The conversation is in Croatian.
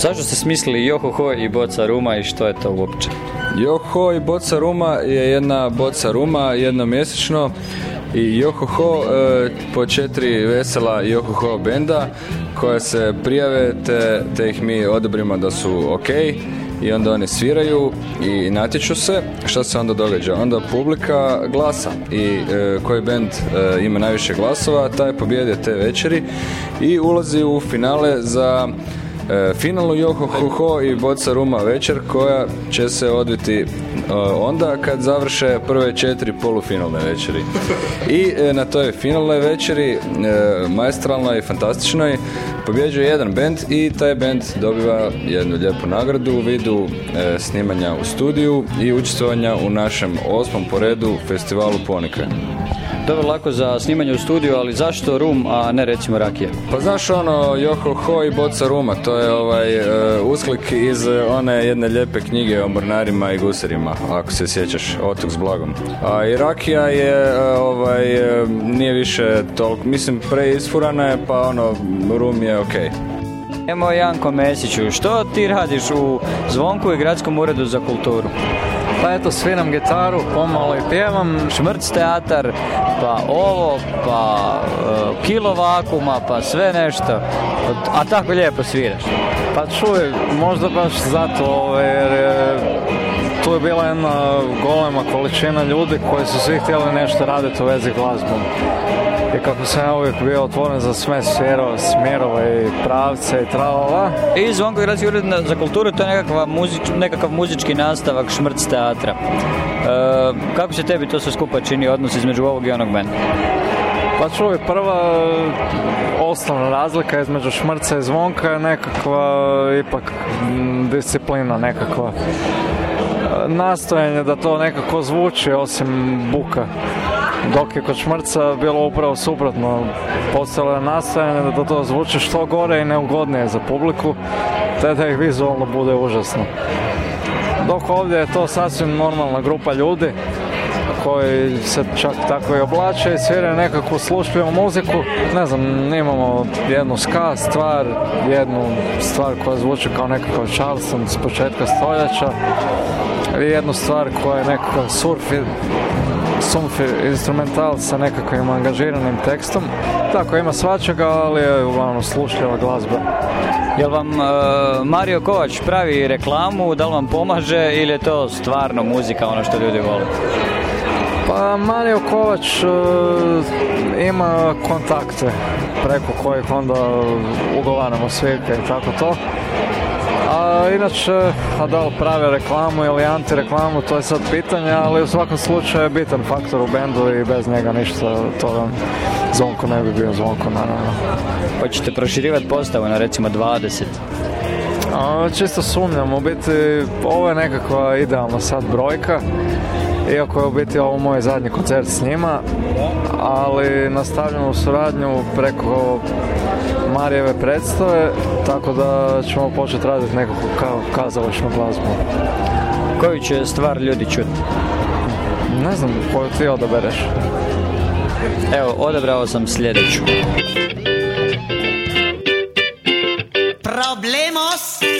Zašto ste smislili Johoho i boca ruma i što je to uopće? Johoho i boca ruma je jedna boca ruma jednomjesečno i Johoho po 4 vesela Johoho benda koja se prijave te ih mi odobrimo da su ok i onda oni sviraju i natječu se. Šta se onda događa? Onda publika glasa i koji bend ima najviše glasova taj pobjede te večeri i ulazi u finale za finalnu Johoho i boca ruma večer koja će se odviti onda kad završe prve 4 polufinalne večeri. I na toj finalnoj večeri, maestralnoj i fantastičnoj, pobjeđuje jedan bend i taj bend dobiva jednu lijepu nagradu u vidu snimanja u studiju i učestvovanja u našem 8. po redu festivalu Ponika. Dobro, lako za snimanje u studiju, ali zašto rum, a ne recimo rakija? Pa znaš Johoho i boca ruma, to je usklik iz one jedne lijepe knjige o mornarima i gusarima, ako se sjećaš, Otok s blagom. A i rakija je, nije više toliko, mislim preisfurana je, pa rum je okej. Evo Janko Mesiću, što ti radiš u Zvonku i Gradskom uredu za kulturu? Pa eto, sviram gitaru, pomalo i pjevam. Šmrc teatar, pa ovo, pa kilo vakuma, pa sve nešto. A tako lijepo sviraš. Pa čuj, možda baš zato, jer tu je bila jedna golema količina ljudi koji su svi htjeli nešto raditi u vezi glazbom. I kako sam ja uvijek bio otvoren za sve smjerove i pravce i tralala. I Zvonko Gradski ured za kulturu, to je nekakav muzički nastavak Šmrc teatra. Kako se tebi to sve skupa čini, odnos između ovog i onog benda? Pa čuj, prva osnovna razlika između Šmrca i Zvonka je nekakva ipak disciplina nekakva. Nastojanje da to nekako zvuči osim buka. Dok je kod Šmrca bilo upravo suprotno, postojalo je nastojanje da to zvuči što gore i neugodnije za publiku, te da ih vizualno bude užasno. Dok ovdje je to sasvim normalna grupa ljudi koji se čak tako i oblače i sviraju nekakvu slušljivu muziku. Ne znam, imamo jednu ska stvar, jednu stvar koja zvuči kao nekakav Charleston s početka stoljeća i jednu stvar koja je nekakav sunfi instrumental sa nekakvim angažiranim tekstom. Tako ima svačega, ali je uglavnom slušljiva glazba. Jel vam Mario Kovač pravi reklamu, da li vam pomaže ili je to stvarno muzika, ono što ljudi vole? Pa Mario Kovač ima kontakte preko kojih onda ugovaramo svirke i tako to. A inače, da li prave reklamu ili antireklamu, to je sad pitanje, ali u svakom slučaju je bitan faktor u bendu i bez njega ništa toga Zvonko ne bi bio Zvonko, naravno. Pa ćete proširivati postavu na recimo 20? Čisto sumnjam, u biti ovo je nekakva idealna sad brojka, iako je u biti ovo moj zadnji koncert s njima, ali nastavljamo suradnju preko Marijeve predstave, tako da ćemo početi raditi nekakvu kazališnu glazbu. Koju će stvar ljudi čuti? Ne znam, koju ti odabereš. Evo, odabrao sam sljedeću. Problemos.